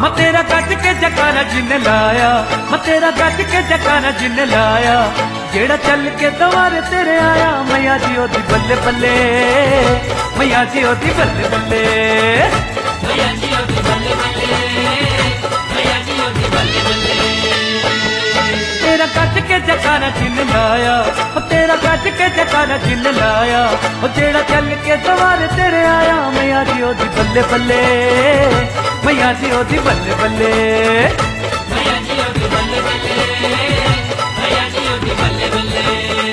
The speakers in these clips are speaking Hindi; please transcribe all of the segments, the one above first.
मैं तेरा गज के जकारा जिन लाया, मैं तेरा गज के जकारा जिन लाया, जेड़ा चल के द्वारे तेरे आया। मैया जी ओदी बल्ले बल्ले, मैया जी ओदी बल्ले बल्ले, मैया जी ओदी बल्ले बल्ले, मैया जी ओदी बल्ले बल्ले। तेरा गज के जकारा जिन लाया, तेरा गज के जकारा जिन लाया, जेड़ा चल के द्वारे तेरे आया। मैया जी ओदी बल्ले बल्ले, मैया जी ओदी बल्ले बल्ले, मैया जी ओदी बल्ले बल्ले, मैया जी ओदी बल्ले बल्ले।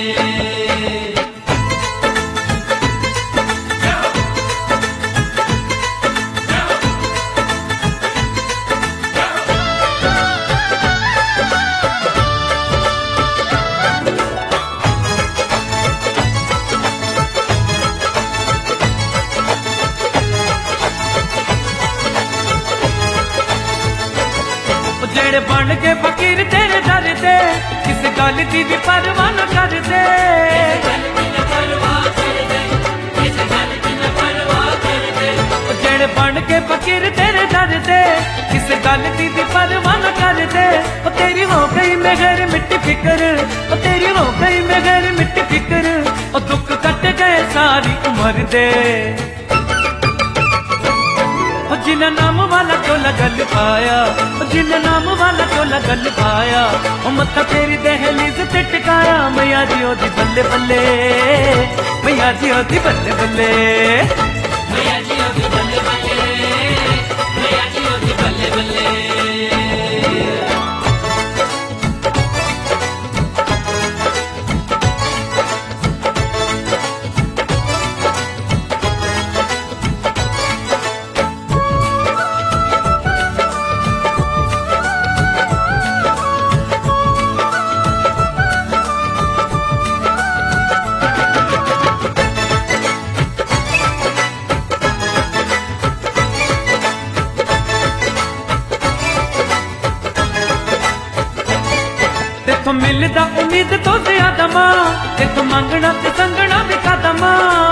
जेड़े बन के फकीर तेरे दर दे, किस गल दी भी परवाह न कर दे। जेड़े बन के फकीर तेरे दर दे, किस गल दी भी परवाह न कर दे। ओ तेरी हो गई मेहर मिट्टी फिक्र, ओ तेरी हो गई मेहर मिट्टी फिक्र, ओ दुख कट गए सारी उम्र दे। जिन नाम वाला क्यों लगल पाया, जिन नाम वाला क्यों लगल पाया, मत्था तेरी दहलीज ते टिकाया। मैया जी ओदी बल्ले बल्ले, मैया जी ओदी बल्ले बल्ले, मैया जी ओदी बल्ले बल्ले, मैया जी ओदी बल्ले बल्ले। तेथों मिलदा उम्मीद तो ज्यादा मां, तेथों मंगना ते संगना भी कदम।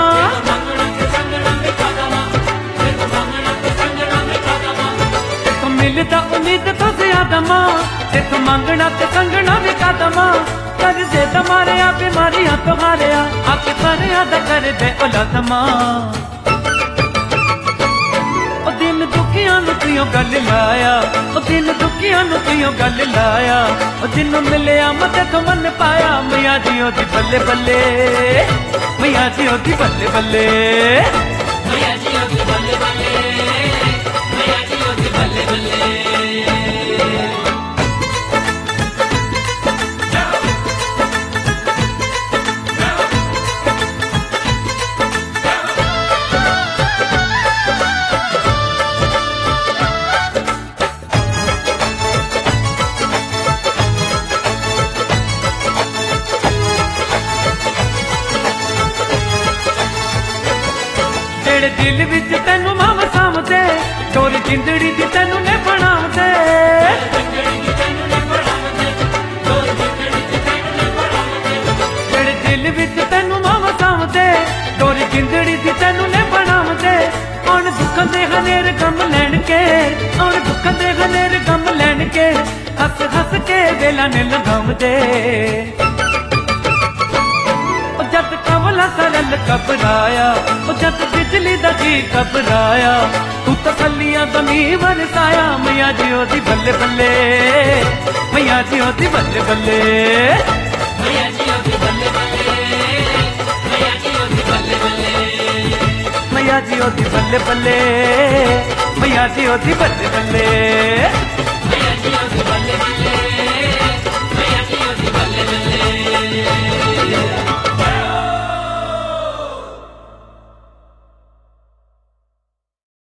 तेथों मिलदा उम्मीद तो ज्यादा मां, तेथों मंगना ते संगना भी कदम। कर दे तमारिया बीमारियां तो हारिया, आके परिया दा कर दे औलाद मां। दिन दुखियां नूं क्यों गल लाया, दिन दुखियां नूं क्यों गल लाया, जिन्नू मिलिया मते तो मन पाया। मैया जी ओदी बल्ले बल्ले, मैया जी ओदी बल्ले बल्ले, मैया जी ओदी बल्ले बल्ले, मैया जी ओदी बल्ले बल्ले। जेड़े दिल विच तैनू मां सामदे, चोर जिंदड़ी दी तैनू ने बनावदे। जेड़े दिल विच तैनू मां सामदे, चोर जिंदड़ी दी तैनू ने बनावदे। औण दुख दे हनेर गम लैण के, औण दुख दे हनेर गम लैण के, हस हस के वेला ने लगावदे। जद कमला सरल घबराया, जद बिजली दा जी घबराया, तू तसलियां दमी बरसाया। मैया जी ओदी बल्ले बल्ले, मैया जी ओदी बल्ले बल्ले, मैया जी ओदी बल्ले बल्ले, मैया जी ओदी बल्ले बल्ले, मैया जी ओदी बल्ले बल्ले, मैया जी ओदी बल्ले बल्ले।